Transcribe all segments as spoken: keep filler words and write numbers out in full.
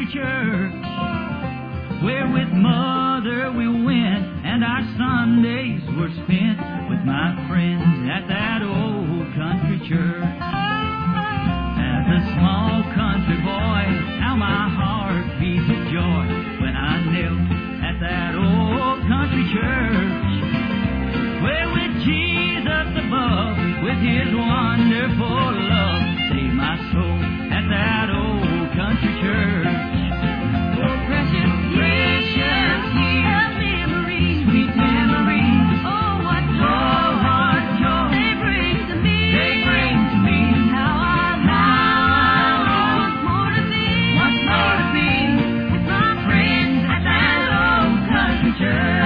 country church, where with Mother we went, and our Sundays were spent with my friends at that old country church. As a small country boy, how my heart beat with joy when I knelt at that old country church, where with Jesus above, with His wonderful love, saved my soul at that old country church. Oh, precious, precious years, memories, sweet memories. Oh, what joy, oh, what joy they bring to me. They bring to me. How I long once more to be, once more to be with my friends at that old country church.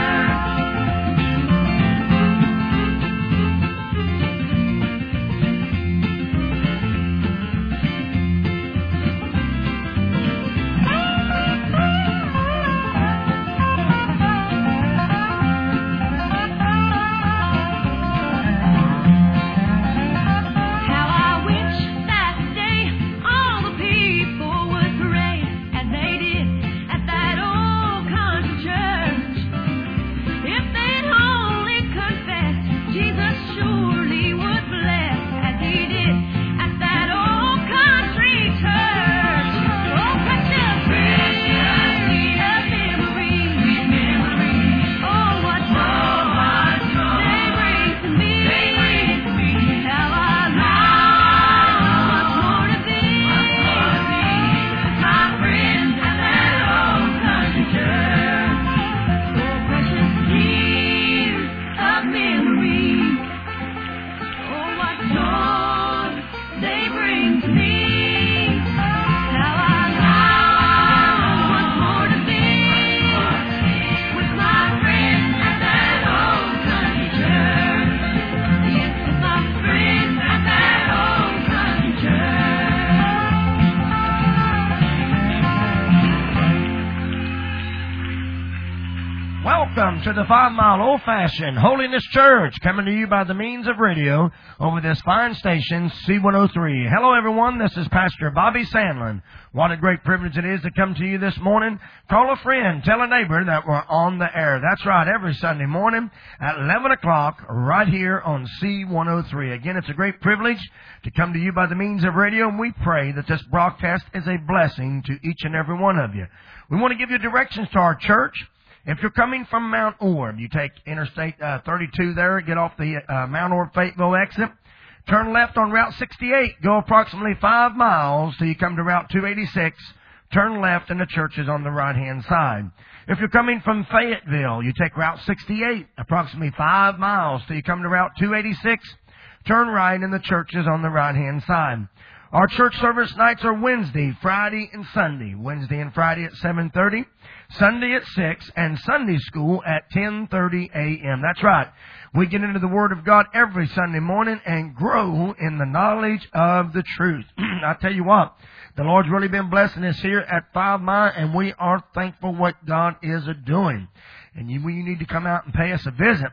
Welcome to the Five Mile Old Fashioned Holiness Church, coming to you by the means of radio over this fine station, C one oh three. Hello, everyone. This is Pastor Bobby Sandlin. What a great privilege it is to come to you this morning. Call a friend, tell a neighbor that we're on the air. That's right, every Sunday morning at eleven o'clock, right here on C one oh three. Again, it's a great privilege to come to you by the means of radio, and we pray that this broadcast is a blessing to each and every one of you. We want to give you directions to our church. If you're coming from Mount Orb, you take Interstate uh, thirty-two there, get off the uh, Mount Orb Fayetteville exit, turn left on Route sixty-eight, go approximately five miles till you come to Route two eighty-six, turn left, and the church is on the right-hand side. If you're coming from Fayetteville, you take Route sixty-eight, approximately five miles till you come to Route two eighty-six, turn right, and the church is on the right-hand side. Our church service nights are Wednesday, Friday, and Sunday. Wednesday and Friday at seven thirty, Sunday at six, and Sunday school at ten thirty a.m. That's right. We get into the Word of God every Sunday morning and grow in the knowledge of the truth. I tell you what, the Lord's really been blessing us here at Five Mile, and we are thankful what God is doing. And you, you need to come out and pay us a visit.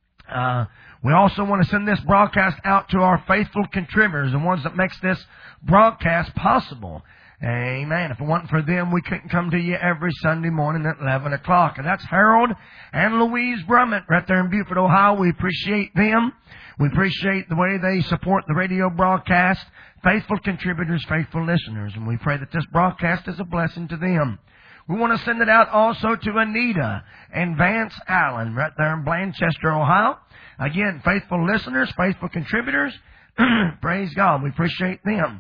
Uh, we also want to send this broadcast out to our faithful contributors, the ones that makes this broadcast possible. Amen. If it wasn't for them, we couldn't come to you every Sunday morning at eleven o'clock. And that's Harold and Louise Brummett right there in Beaufort, Ohio. We appreciate them. We appreciate the way they support the radio broadcast. Faithful contributors, faithful listeners. And we pray that this broadcast is a blessing to them. We want to send it out also to Anita and Vance Allen right there in Blanchester, Ohio. Again, faithful listeners, faithful contributors. Praise God. We appreciate them.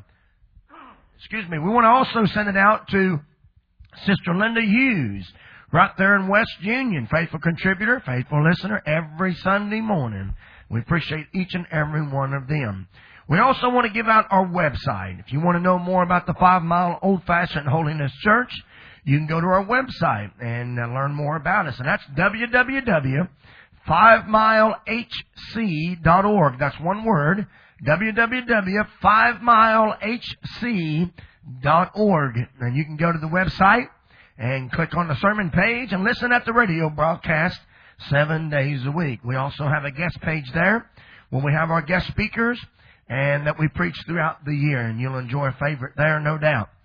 Excuse me. We want to also send it out to Sister Linda Hughes right there in West Union. Faithful contributor, faithful listener every Sunday morning. We appreciate each and every one of them. We also want to give out our website. If you want to know more about the Five Mile Old Fashioned Holiness Church, you can go to our website and uh, learn more about us. And that's w w w dot five mile h c dot org. That's one word. w w w dot five mile h c dot org. And you can go to the website and click on the sermon page and listen at the radio broadcast seven days a week. We also have a guest page there where we have our guest speakers and that we preach throughout the year. And you'll enjoy a favorite there, no doubt.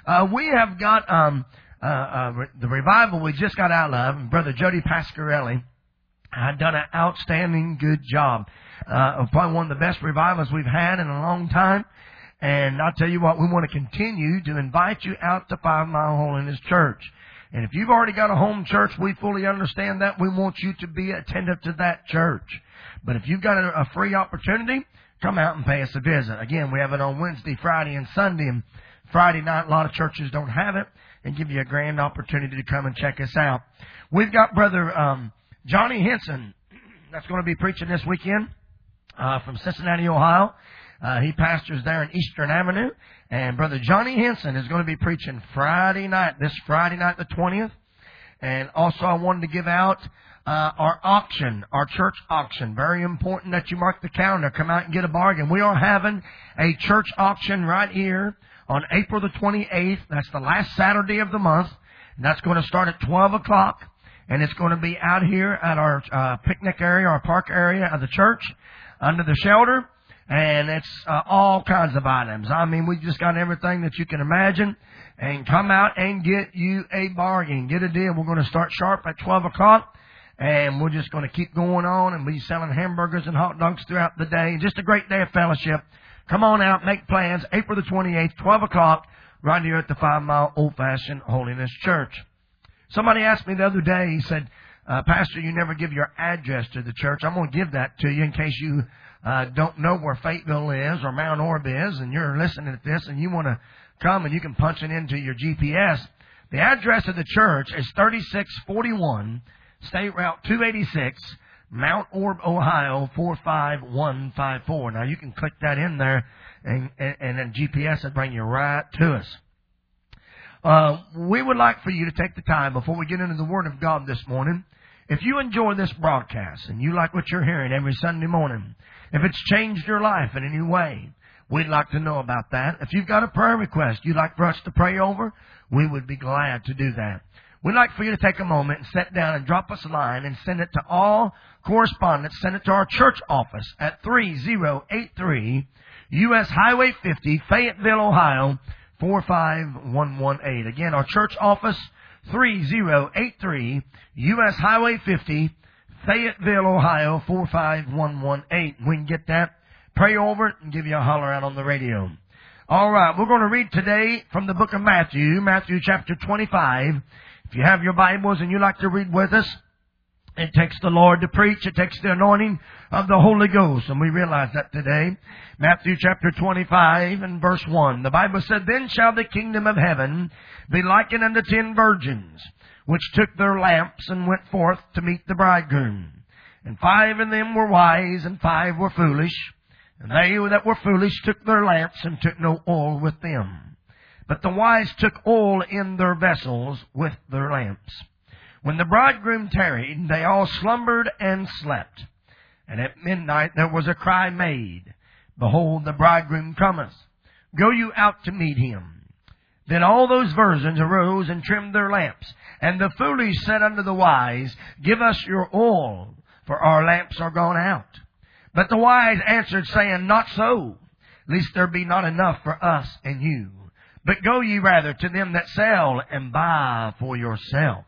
Uh, we have got um, uh, uh, re- the revival we just got out of. Brother Jody Pasquarelli had done an outstanding good job. Uh, probably one of the best revivals we've had in a long time. And I'll tell you what, we want to continue to invite you out to Five Mile Holiness Church. And if you've already got a home church, we fully understand that. We want you to be attentive to that church. But if you've got a, a free opportunity, come out and pay us a visit. Again, we have it on Wednesday, Friday, and Sunday. And Friday night, a lot of churches don't have it, and give you a grand opportunity to come and check us out. We've got Brother um, Johnny Henson that's going to be preaching this weekend uh, from Cincinnati, Ohio. Uh, he pastors there in Eastern Avenue. And Brother Johnny Henson is going to be preaching Friday night, this Friday night, the twentieth. And also I wanted to give out uh, our auction, our church auction. Very important that you mark the calendar. Come out and get a bargain. We are having a church auction right here on April the twenty-eighth. That's the last Saturday of the month. And that's going to start at twelve o'clock. And it's going to be out here at our uh, picnic area, our park area of the church, under the shelter. And it's uh, all kinds of items. I mean, we just got everything that you can imagine. And come out and get you a bargain. Get a deal. We're going to start sharp at twelve o'clock. And we're just going to keep going on and be selling hamburgers and hot dogs throughout the day. Just a great day of fellowship. Come on out, make plans. April the twenty-eighth, twelve o'clock, right here at the Five Mile Old Fashioned Holiness Church. Somebody asked me the other day, he said, uh, Pastor, you never give your address to the church. I'm going to give that to you in case you Uh, don't know where Fayetteville is or Mount Orb is, and you're listening to this and you want to come and you can punch it into your G P S. The address of the church is thirty-six forty-one State Route two eighty-six, Mount Orb, Ohio four five one five four. Now you can click that in there and, and, and then G P S will bring you right to us. Uh, we would like for you to take the time before we get into the Word of God this morning. If you enjoy this broadcast and you like what you're hearing every Sunday morning, if it's changed your life in any way, we'd like to know about that. If you've got a prayer request you'd like for us to pray over, we would be glad to do that. We'd like for you to take a moment and sit down and drop us a line and send it to all correspondents. Send it to our church office at three zero eight three U S Highway fifty, Fayetteville, Ohio, four five one one eight. Again, our church office, three zero eight three U S Highway fifty, Fayetteville, Ohio, four five one one eight. We can get that, pray over it, and give you a holler out on the radio. All right, we're going to read today from the book of Matthew, Matthew chapter twenty-five. If you have your Bibles and you like to read with us, it takes the Lord to preach. It takes the anointing of the Holy Ghost, and we realize that today. Matthew chapter twenty-five and verse one. The Bible said, Then shall the kingdom of heaven be likened unto ten virgins, which took their lamps and went forth to meet the bridegroom. And five of them were wise, and five were foolish. And they that were foolish took their lamps, and took no oil with them. But the wise took oil in their vessels with their lamps. When the bridegroom tarried, they all slumbered and slept. And at midnight there was a cry made, Behold, the bridegroom cometh. Go you out to meet him. Then all those virgins arose and trimmed their lamps. And the foolish said unto the wise, Give us your oil, for our lamps are gone out. But the wise answered, saying, Not so, lest there be not enough for us and you. But go ye rather to them that sell, and buy for yourselves.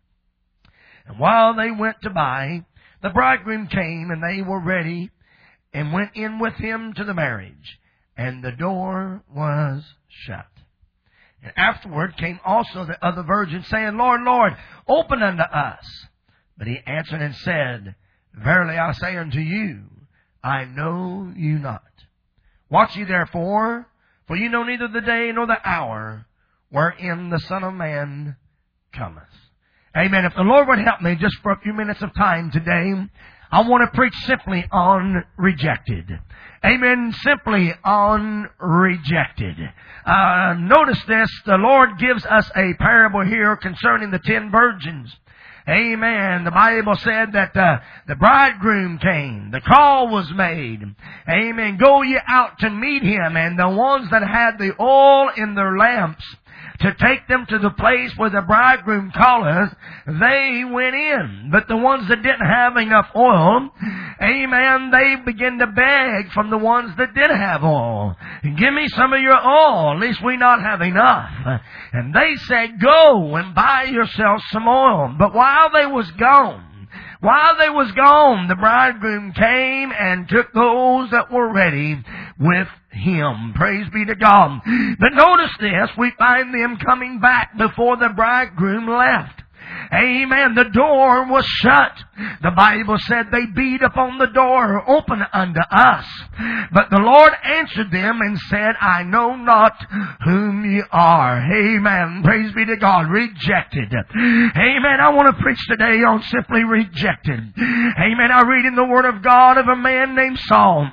And while they went to buy, the bridegroom came, and they were ready, and went in with him to the marriage. And the door was shut. And afterward came also the other virgins, saying, Lord, Lord, open unto us. But he answered and said, Verily I say unto you, I know you not. Watch ye therefore, for you know neither the day nor the hour wherein the Son of Man cometh. Amen. If the Lord would help me just for a few minutes of time today, I want to preach simply on rejected. Amen. Simply on rejected. Uh, notice this. The Lord gives us a parable here concerning the ten virgins. Amen. The Bible said that uh, the bridegroom came. The call was made. Amen. Go ye out to meet him. And the ones that had the oil in their lamps, to take them to the place where the bridegroom calleth, they went in. But the ones that didn't have enough oil, amen, they began to beg from the ones that did have oil. Give me some of your oil, at least we not have enough. And they said, go and buy yourself some oil. But while they was gone, While they was gone, the bridegroom came and took those that were ready with him. Praise be to God. But notice this, we find them coming back before the bridegroom left. Amen. The door was shut. The Bible said they beat upon the door, open unto us. But the Lord answered them and said, I know not whom ye are. Amen. Praise be to God. Rejected. Amen. I want to preach today on simply rejected. Amen. I read in the Word of God of a man named Saul.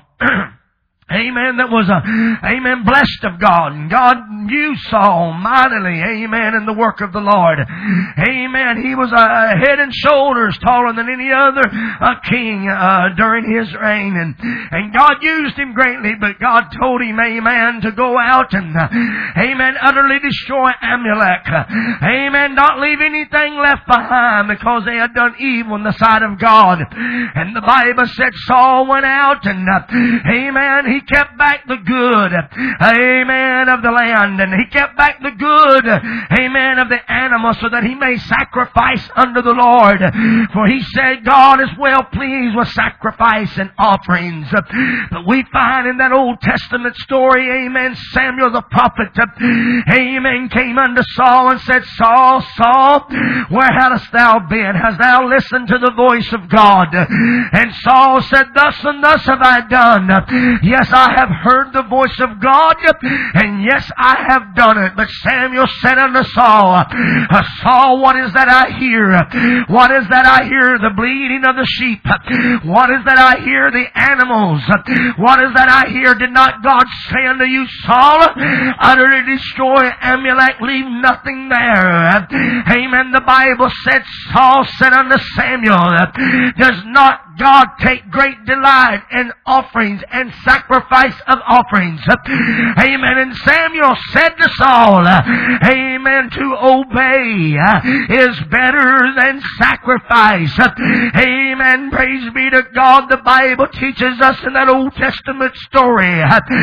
Amen, that was a, amen, blessed of God. And God used Saul mightily, amen, in the work of the Lord. Amen. He was a head and shoulders taller than any other uh, king uh, during his reign. And, and God used him greatly, but God told him, amen, to go out and, uh, amen, utterly destroy Amalek. Amen, not leave anything left behind because they had done evil in the sight of God. And the Bible said Saul went out and, uh, amen, he kept back the good, amen, of the land. And he kept back the good, amen, of the animals so that he may sacrifice unto the Lord. For he said God is well pleased with sacrifice and offerings. But we find in that Old Testament story, amen, Samuel the prophet, amen, came unto Saul and said, Saul, Saul, where hast thou been? Hast thou listened to the voice of God? And Saul said, thus and thus have I done. Yes, I have heard the voice of God, and yes, I have done it. But Samuel said unto Saul, Saul, what is that I hear? What is that I hear? The bleating of the sheep. What is that I hear? The animals. What is that I hear? Did not God say unto you, Saul, utterly destroy Amalek, leave nothing there? Amen. The Bible said, Saul said unto Samuel, does not God take great delight in offerings and sacrifice of offerings? Amen. And Samuel said to Saul, amen, to obey is better than sacrifice. Amen. Praise be to God. The Bible teaches us in that Old Testament story.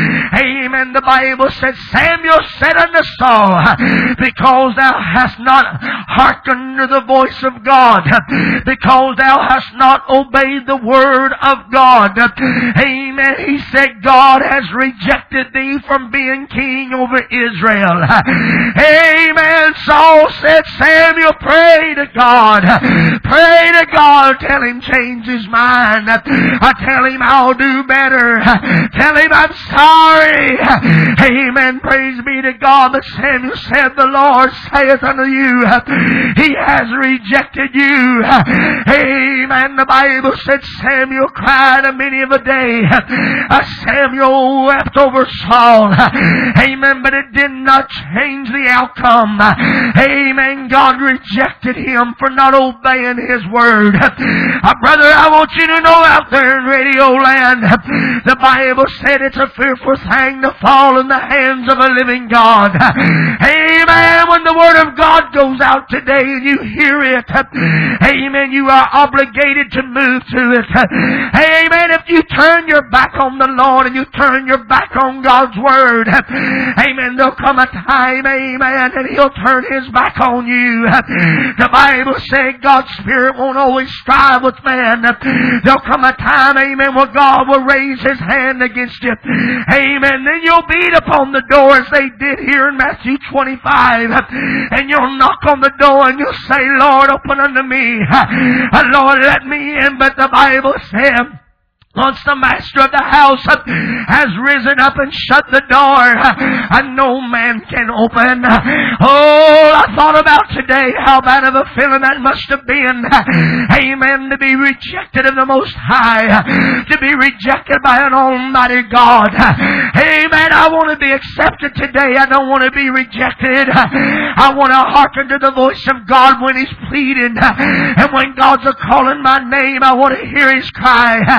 Amen. The Bible said, Samuel said unto Saul, because thou hast not hearkened to the voice of God, because thou hast not obeyed the word of God. Amen. He said, God has rejected thee from being king over Israel. Amen. Saul said, Samuel, pray to God. Pray to God. Tell him change his mind. I tell him I'll do better. Tell him I'm sorry. Amen. Praise be to God. But Samuel said, the Lord saith unto you, he has rejected you. Amen. The Bible said Samuel cried a many of a day. Samuel wept over Saul. Amen. But it did not change the outcome. Amen. God rejected him for not obeying His word. Uh, brother, I want you to know out there in radio land, the Bible said it's a fearful thing to fall in the hands of a living God. Amen. When the word of God goes out today and you hear it, amen, you are obligated to move to it. Amen. If you turn your back on the Lord and you turn your back on God's word, amen, there'll come a time, amen, and He'll turn His back on you. The Bible said God's Spirit won't always strive with man. There'll come a time, amen, where God will raise His hand against you. Amen. Then you'll beat upon the door as they did here in Matthew twenty-five. And you'll knock on the door and you'll say, Lord, open unto me. Lord, let me in. But the Bible said, once the master of the house has risen up and shut the door, and no man can open. Oh, I thought about today how bad of a feeling that must have been. Amen. To be rejected of the Most High. To be rejected by an Almighty God. Amen. I want to be accepted today. I don't want to be rejected. I want to hearken to the voice of God when He's pleading. And when God's a calling my name, I want to hear His cry.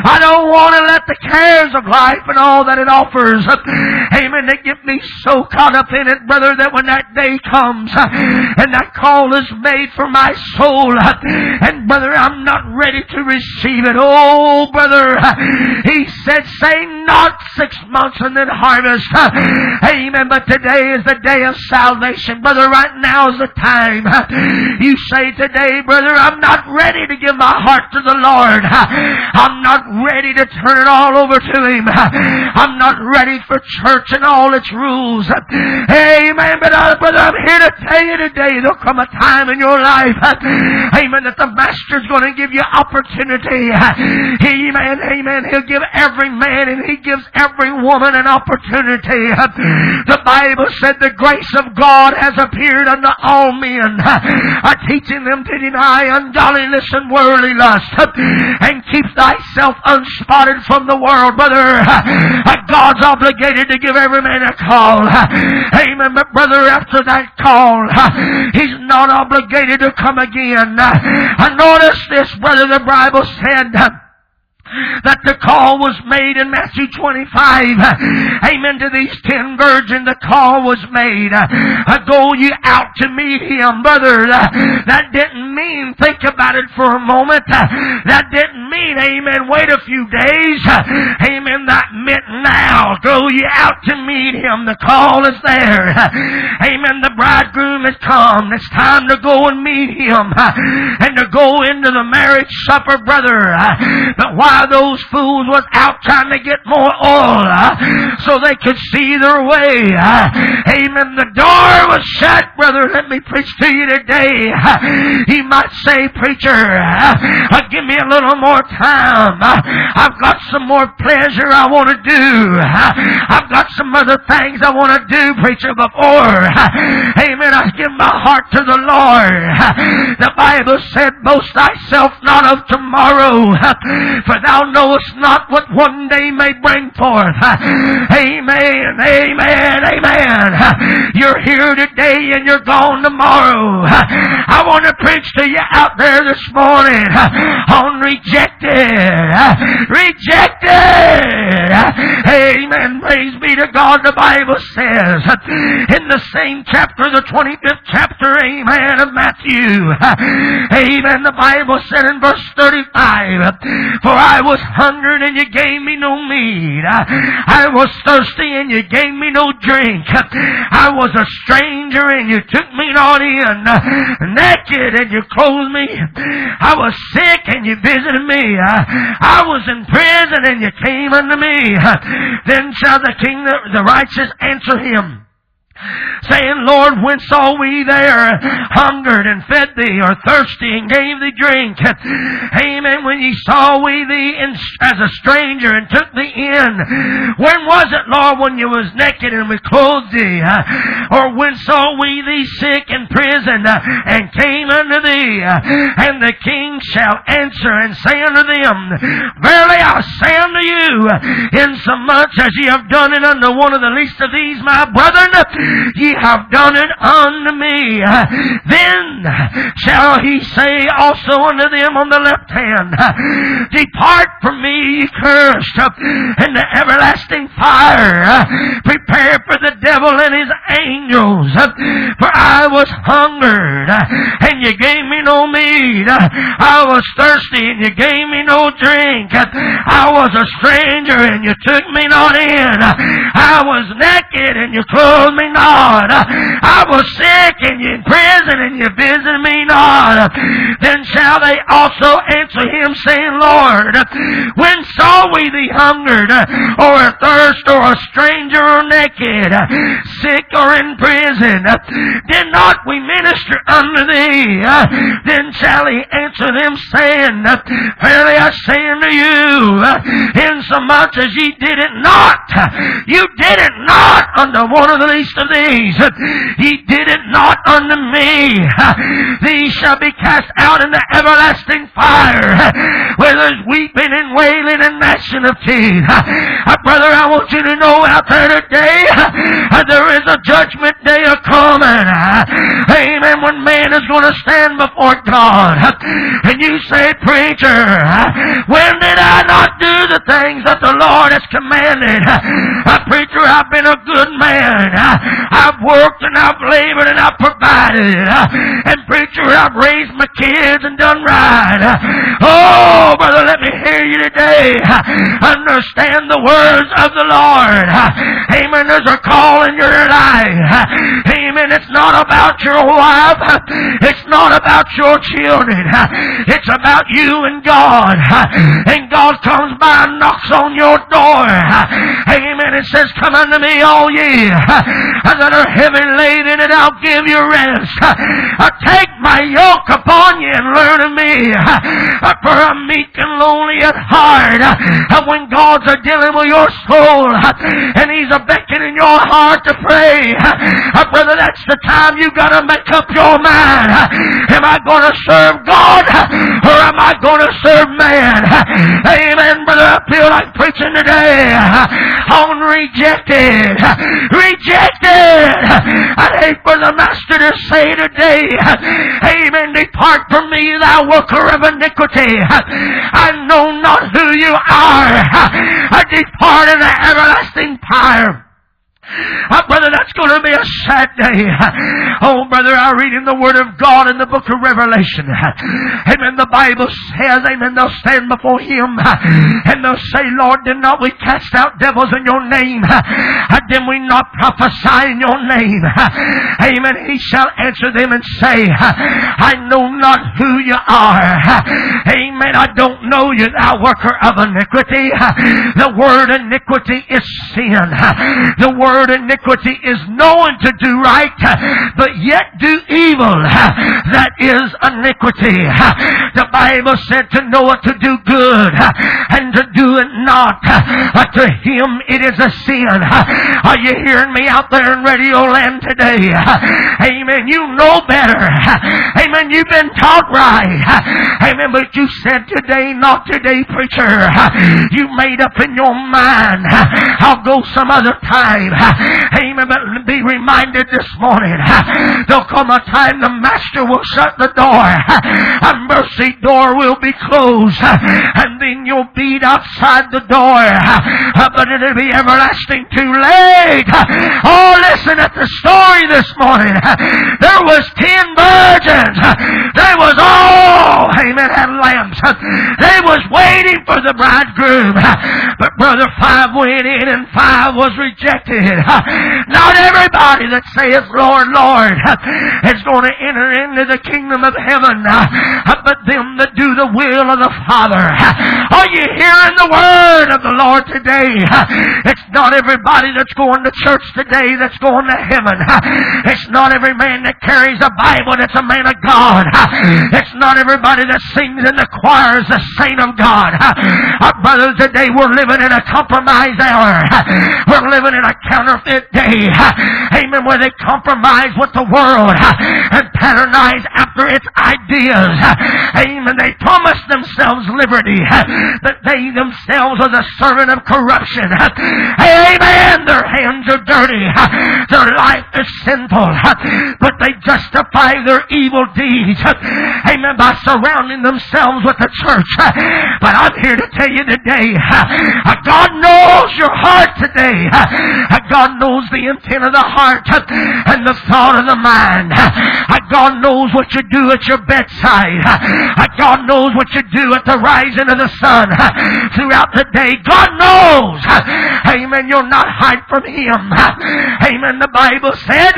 I don't want to let the cares of life and all that it offers, amen, they get me so caught up in it, brother, that when that day comes and that call is made for my soul, and brother, I'm not ready to receive it. Oh, brother, he said, say not six months and then harvest. Amen. But today is the day of salvation. Brother, right now is the time. You say today, brother, I'm not ready to give my heart to the Lord. I'm not ready to turn it all over to Him. I'm not ready for church and all its rules. Amen. But uh, brother, I'm here to tell you today, there'll come a time in your life, amen, that the Master's going to give you opportunity. Amen. Amen. He'll give every man and He gives every woman an opportunity. The Bible said the grace of God has appeared unto all men, teaching them to deny ungodliness and worldly lust, and keep thyself unspotted from the world. Brother, God's obligated to give every man a call. Amen. But brother, after that call, He's not obligated to come again. Notice this, brother, the Bible said that the call was made in Matthew twenty-five. Amen. To these ten virgins, the call was made. Go ye out to meet Him. Brother, that didn't mean think about it for a moment. That didn't mean, amen, wait a few days. Amen. That meant now. Go ye out to meet Him. The call is there. Amen. The bridegroom has come. It's time to go and meet Him and to go into the marriage supper, brother. But why those fools was out trying to get more oil uh, so they could see their way. Uh, amen. The door was shut, brother. Let me preach to you today. Uh, you might say, preacher, uh, uh, give me a little more time. Uh, I've got some more pleasure I want to do. Uh, I've got some other things I want to do, preacher, before. Uh, amen. I give my heart to the Lord. Uh, the Bible said, boast thyself not of tomorrow, uh, for thou knowest not what one day may bring forth. Amen, amen, amen. You're here today and you're gone tomorrow. I want to preach to you out there this morning on rejected. Rejected. Amen. Praise be to God. The Bible says in the same chapter, the twenty-fifth chapter, amen, of Matthew. Amen. The Bible said in verse thirty-five, for I was hungry and you gave me no meat. I, I was thirsty and you gave me no drink. I was a stranger and you took me not in. Naked and you clothed me. I was sick and you visited me. I was in prison and you came unto me. Then shall the king, the righteous, answer him, saying, Lord, when saw we there hungered and fed thee, or thirsty and gave thee drink? Amen. When ye saw we thee in, as a stranger and took thee in? When was it, Lord, when you was naked and we clothed thee? Or when saw we thee sick in prison and came unto thee? And the king shall answer and say unto them, verily I say unto you, insomuch as ye have done it unto one of the least of these my brethren, ye have done it unto me. Then shall he say also unto them on the left hand, depart from me, ye cursed, into everlasting fire, prepared for the devil and his angels. For I was hungered, and you gave me no meat. I was thirsty, and you gave me no drink. I was a stranger, and you took me not in. I was naked, and you clothed me not. I was sick and you in prison and you visited me not. Then shall they also answer him, saying, Lord, when saw we thee hungered, or athirst, or a stranger, or naked, sick, or in prison? Did not we minister unto thee? Then shall he answer them, saying, verily I say unto you, insomuch as ye did it not, you did it not unto one of the least of these, ye did it not unto me. These shall be cast out into everlasting fire, where there's weeping and wailing and gnashing of teeth. Brother, I want you to know out there today, there is a judgment day a coming. Amen. When man is going to stand before God and you say, preacher, when did I not do the things that the Lord has commanded? Preacher, I've been a good man. I've worked and I've labored and I've provided. And preacher, I've raised my kids and done right. Oh, brother, let me hear you today. Understand the words of the Lord. Amen. There's a call in your life. Amen. It's not about your wife. It's not about your children. It's about you and God. And God comes by and knocks on your door. Amen. It says, come unto me, all ye that are heavy laden, and I'll give you rest. Take my yoke upon you and learn of me. For I'm meek and lonely at heart. When God's a dealing with your soul and He's a beckoning your heart to pray, brother, that's the time you got to make up your mind. Am I going to serve God or am I going to serve man? Amen, brother. I feel like preaching today on rejected. Rejected. I'd hate for the master to say today, amen, depart from me, thou worker of iniquity. I know not who you are. I depart in the everlasting fire. Uh, brother, that's going to be a sad day. Oh, brother, I read in the Word of God in the book of Revelation. Amen. The Bible says, amen, they'll stand before Him and they'll say, Lord, did not we cast out devils in your name? Did we not prophesy in your name? Amen. He shall answer them and say, I know not who you are. Amen. I don't know you, thou worker of iniquity. The word iniquity is sin. The word iniquity is knowing to do right, but yet do evil. That is iniquity. The Bible said to know it to do good and to do it not. To him it is a sin. Are you hearing me out there in Radio Land today? Amen. You know better. Amen. You've been taught right. Amen. But you said today, not today, preacher. You made up in your mind, I'll go some other time. Amen. But be reminded this morning, there'll come a time the master will shut the door. A mercy door will be closed. And then you'll beat outside the door. But it'll be everlasting too late. Oh, listen at the story this morning. There was ten virgins. They was all, amen, had lamps. They was waiting for the bridegroom. But brother, five went in and five was rejected. Not everybody that saith, Lord, Lord, is going to enter into the kingdom of heaven, but them that do the will of the Father. Are you hearing the word of the Lord today? It's not everybody that's going to church today that's going to heaven. It's not every man that carries a Bible that's a man of God. It's not everybody that sings in the choir is a saint of God. Our brothers, today we're living in a compromise hour. We're living in a counterfeit day. Amen. Where they compromise with the world and patronize after its ideas. Amen. They promise themselves liberty, but they themselves are the servant of corruption. Amen. Their hands are dirty. Their life is sinful, but they justify their evil deeds. Amen. By surrounding themselves with the church. But I'm here to tell you today, God knows your heart today. God knows the intent of the heart and the thought of the mind. God knows what you do at your bedside. God knows what you do at the rising of the sun throughout the day. God knows. Amen. You'll not hide from Him. Amen. The Bible said,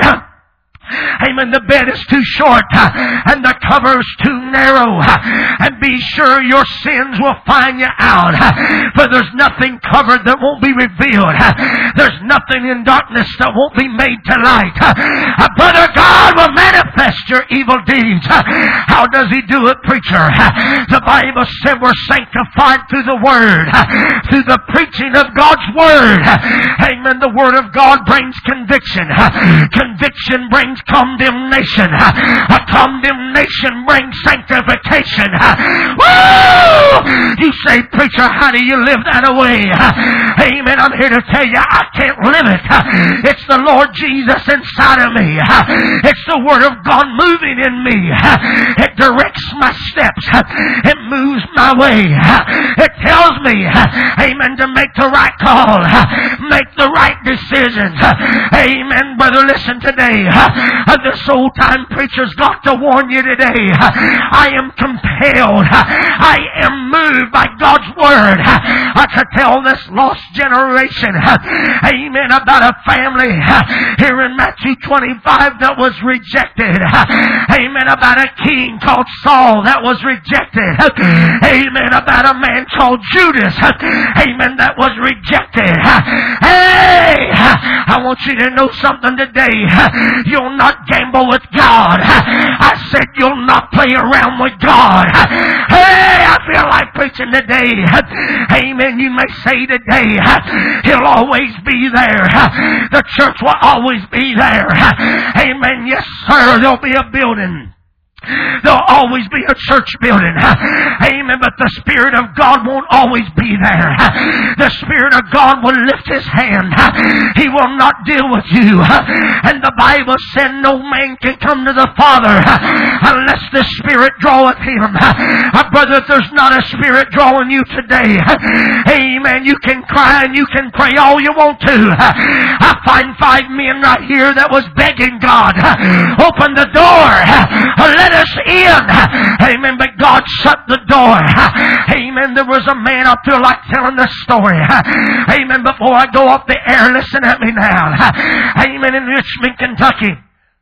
amen, the bed is too short and the cover is too narrow. And be sure your sins will find you out. For there's nothing covered that won't be revealed. There's nothing in darkness that won't be made to light. Brother, God will manifest your evil deeds. How does He do it, preacher? The Bible said we're sanctified through the Word, through the preaching of God's Word. Amen. The Word of God brings conviction. Conviction brings condemnation. A condemnation brings sanctification. Woo! You say, preacher, how do you live that away? Amen. I'm here to tell you, I can't live it. It's the Lord Jesus inside of me. It's the Word of God God moving in me. It directs my steps. It moves my way. It tells me, amen, to make the right call, make the right decisions. Amen, brother, listen today. This old-time preacher's got to warn you today. I am compelled. I am moved by God's Word to tell this lost generation, amen, about a family here in Matthew twenty-five that was rejected. Amen, about a king called Saul that was rejected. Amen, about a man called Judas. Amen, that was rejected. Hey, I want you to know something today. You'll not gamble with God. I said you'll not play around with God. Hey, I feel like preaching today. Amen, you may say today, He'll always be there. The church will always be there. Amen, yes sir, there'll be a building. There'll always be a church building. Amen. But the Spirit of God won't always be there. The Spirit of God will lift His hand. He will not deal with you. And the Bible said no man can come to the Father unless the Spirit draweth him. Brother, if there's not a Spirit drawing you today, amen, you can cry and you can pray all you want to. I find five men right here that was begging God, open the door. Let us in. Amen. But God shut the door. Amen. There was a man, I feel like telling this story. Amen. Before I go off the air, listen at me now. Amen. In Richmond, Kentucky.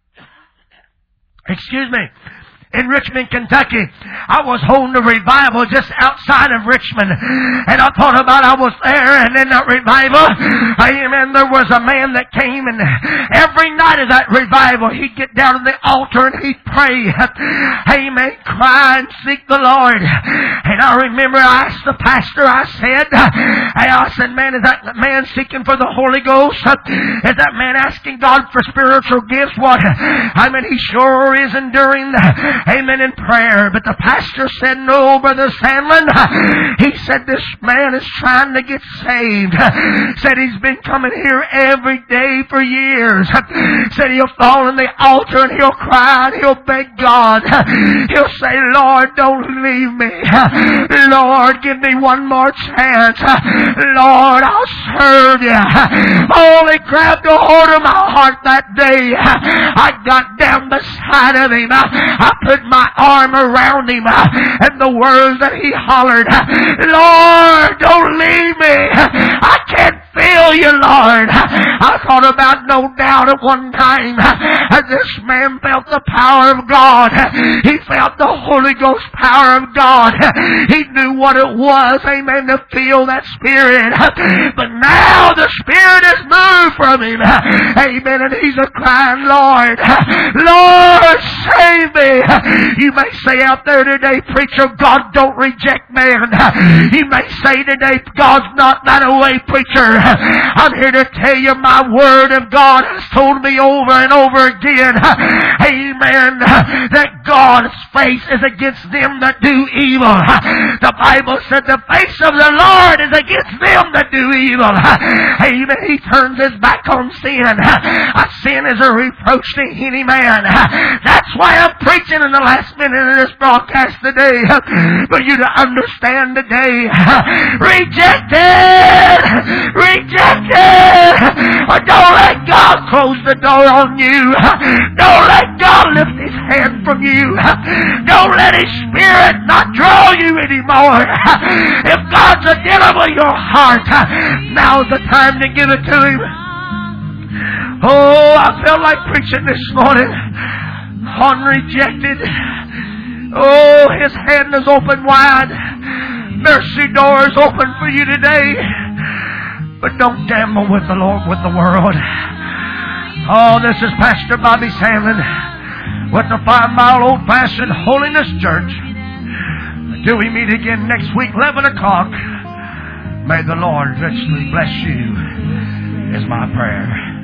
Excuse me. In Richmond, Kentucky, I was holding a revival just outside of Richmond. And I thought about I was there, and in that revival, amen, there was a man that came, and every night of that revival, he'd get down to the altar and he'd pray. Amen, cry and seek the Lord. And I remember I asked the pastor, I said, I said, man, is that man seeking for the Holy Ghost? Is that man asking God for spiritual gifts? What? I mean, he sure is enduring the amen, in prayer. But the pastor said, no, Brother Sandlin. He said, this man is trying to get saved. Said he's been coming here every day for years. Said he'll fall in the altar and he'll cry and he'll beg God. He'll say, Lord, don't leave me. Lord, give me one more chance. Lord, I'll serve you. Oh, he grabbed a hold of my heart that day. I got down beside of him. I put my arm around him, and the words that he hollered, Lord, don't leave me. I can't feel you, Lord. I thought about no doubt at one time as this man felt the power of God. He felt the Holy Ghost power of God. He knew what it was, amen, to feel that Spirit. But now the Spirit is moved from him. Amen. And he's a crying, Lord, Lord, save me. You may say out there today, preacher, God don't reject man. You may say today, God's not that way, preacher. I'm here to tell you my Word of God has told me over and over again, amen, that God's face is against them that do evil. The Bible said the face of the Lord is against them that do evil. Amen. He turns his back on sin. Sin is a reproach to any man. That's why I'm preaching in the last minute of this broadcast today, for you to understand today. Rejected! Rejected! Or don't let God close the door on you. Don't let God lift His hand from you. Don't let His Spirit not draw you anymore. If God's a dealer with your heart, now's the time to give it to Him. Oh, I felt like preaching this morning on rejected. Oh, His hand is open wide. Mercy doors open for you today. But don't gamble with the Lord, with the world. Oh, this is Pastor Bobby Sandlin with the Five Mile Old Fashioned Holiness Church. Until we meet again next week, eleven o'clock, may the Lord richly bless you, is my prayer.